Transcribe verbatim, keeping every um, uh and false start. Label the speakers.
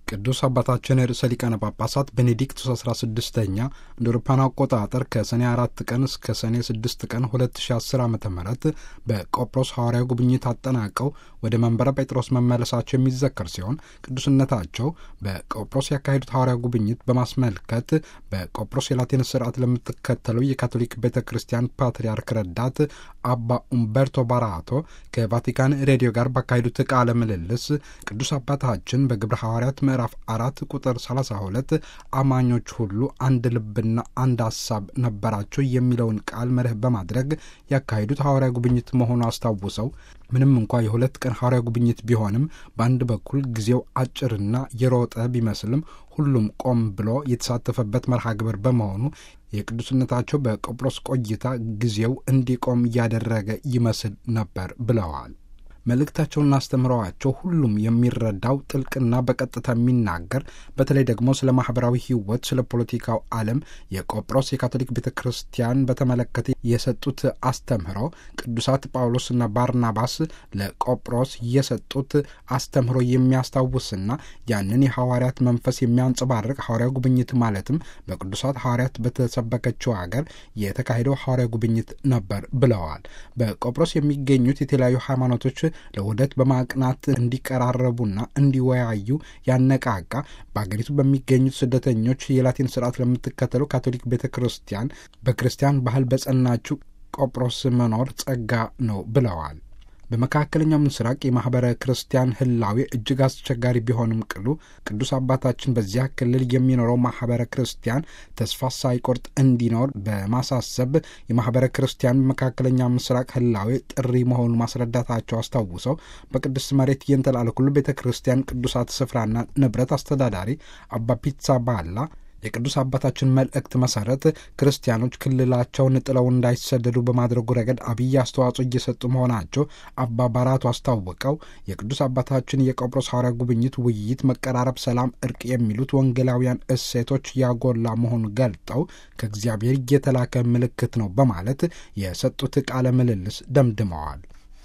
Speaker 1: ቅዱስ አባታችን ርዕሰ ሊቃነ ጳጳሳት ቤኔዲክቱስ አስራ ስድስተኛ እንደ አውሮፓውያን አቆጣጠር ከሰኔ አራት ቀን እስከ ሰኔ ስድስት ቀን ሁለት ሺ አስር ዓመተ ምህረት በቆጵሮስ ሐዋርያዊ ጉብኝት አጠናቀው ወደ መንበረ ጴጥሮስ መመለሳቸው የሚዘከር ሲሆን ቅዱስነታቸው በቆጵሮስ ያካሄዱት ሐዋርያዊ ጉብኝት በማስመልከት በቆጵሮስ የላቲን ስርዓት ለምትከተለው የካቶሊክ ቤተ ክርስቲያን ፓትርያርክ ረዳት አባ ኡምበርቶ ባራቶ ከቫቲካን ሬዲዮ ጋር ባካሄዱት ቃለ ምልልስ ቅዱስ አባታችን በግብረ ሐዋርያት ምዕራፍ አራት ቁጥር ሰላሳ ሁለት አማኞች ሁሉ አንድ ልብና አንድ ሐሳብ ነበራቸው የሚለውን ቃል መርህ በማድረግ ያካሄዱት ሐዋርያዊ ጉብኝት መሆኑ አስታውሰው ምንም እንኳ የሁለት ቀን ሐዋርያዊ ጉብኝት ቢሆንም በአንድ በኩል ጊዜው አጭርና የሮጠ ቢመስልም ሁሉም ቆም ብሎ የተሳተፈበት መርሃ ግብር በመሆኑ የቅዱስነታቸው በቆጵሮስ ቆይታ ጊዜው እንዲቆም እያደረገ ይመስል ነበር ብለዋል። መልእክታቸውን አስተምረዋቸው ሁሉም የሚረዳው ጥልቅና በቀጥታ የሚናገር በተለይ ደግሞ ስለ ማህበራዊ ሕይወት፣ ስለ ፖለቲካው ዓለም የቆጵሮስ የካቶሊክ ቤተ ክርስቲያን በተመለከተ የሰጡት አስተምህሮ ቅዱሳት ጳውሎስና ባርናባስ ለቆጵሮስ የሰጡት አስተምህሮ የሚያስታውስና ያንን የሐዋርያት መንፈስ የሚያንጸባርቅ ሐዋርያዊ ጉብኝት ማለትም በቅዱሳት ሐዋርያት በተሰበከችው አገር የተካሄደው ሐዋርያዊ ጉብኝት ነበር ብለዋል። በቆጵሮስ የሚገኙት የተለያዩ ሃይማኖቶች ለውህደት በማቅናት እንዲቀራረቡና እንዲወያዩ ያነቃቃ በአገሪቱ በሚገኙት ስደተኞች የላቲን ስርዓት ለምትከተለው ካቶሊክ ቤተ ክርስቲያን በክርስቲያን ባህል በጸናችው ቆጵሮስ መኖር ጸጋ ነው ብለዋል። በመካከለኛው ምስራቅ የማህበረ ክርስቲያን ህላዌ እጅግ አስቸጋሪ ቢሆንም ቅሉ ቅዱስ አባታችን በዚያ ክልል የሚኖረው ማህበረ ክርስቲያን ተስፋ ሳይቆርጥ እንዲኖር በማሳሰብ የማህበረ ክርስቲያን በመካከለኛው ምስራቅ ህላዌ ጥሪ መሆኑን ማስረዳታቸው አስታውሰው በቅድስት መሬት የንተላለኩሉ ቤተ ክርስቲያን ቅዱሳት ስፍራና ንብረት አስተዳዳሪ አባ ፒትሳ ባላ የቅዱስ አባታችን መልእክት መሰረት ክርስቲያኖች ክልላቸውን ጥለው እንዳይሰደዱ በማድረጉ ረገድ አብይ አስተዋጽኦ እየሰጡ መሆናቸው አባ ባራቱ አስታውቀው የቅዱስ አባታችን የቆጵሮስ ሐዋርያ ጉብኝት ውይይት፣ መቀራረብ፣ ሰላም፣ እርቅ የሚሉት ወንጌላውያን እሴቶች ያጎላ መሆኑን ገልጠው ከእግዚአብሔር የተላከ ምልክት ነው በማለት የሰጡት ቃለ ምልልስ ደምድመዋል።